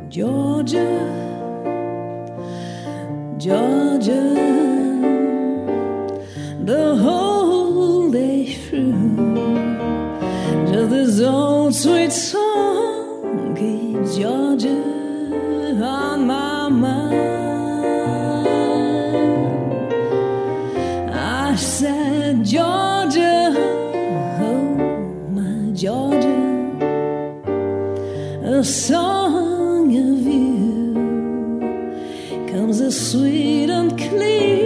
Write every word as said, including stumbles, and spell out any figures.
Georgia, Georgia, the whole day through, just this old sweet song keeps Georgia on my mind. I said, Georgia, oh my Georgia, a song of you comes as sweet and clear